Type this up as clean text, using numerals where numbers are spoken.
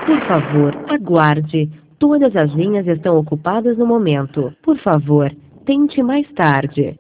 Por favor, aguarde. Todas as linhas estão ocupadas no momento. Por favor, tente mais tarde.